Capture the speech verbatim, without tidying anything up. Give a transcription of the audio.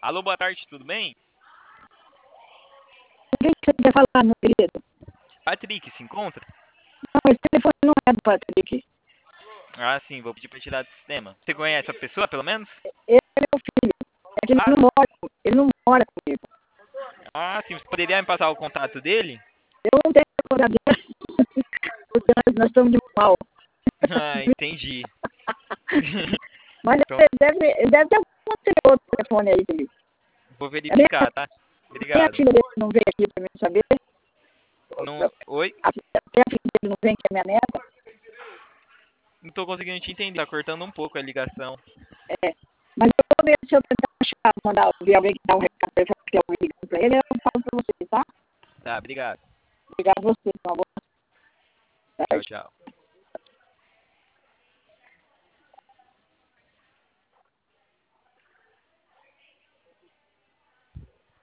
Alô, boa tarde, tudo bem? Com quem que você quer falar, meu querido? Patrick, se encontra? Não, esse telefone não é do Patrick. Ah, sim, vou pedir pra tirar do sistema. Você conhece a pessoa, pelo menos? Ele é meu filho. É que ele Ah, não mora, ele não mora comigo. ah, sim, você poderia me passar o contato dele? Eu não tenho coragem dele, porque nós, nós estamos de mal. Ah, entendi. Mas Então, ele deve, ele deve ter algum outro telefone aí dele. vou É nem, verificar, tá? nem a Obrigado. filha dele não veio aqui pra mim saber. Não, oi? A, até a filha dele não vem, que é minha neta. Não tô conseguindo te entender, tá cortando um pouco a ligação. É. Mas eu vou ver se eu tentar achar, mandar ver alguém que dá um recado pra ele, se tem alguém ligando pra ele, eu falo pra você, tá? Tá, obrigado. Obrigado a você, por favor. Tchau, tchau.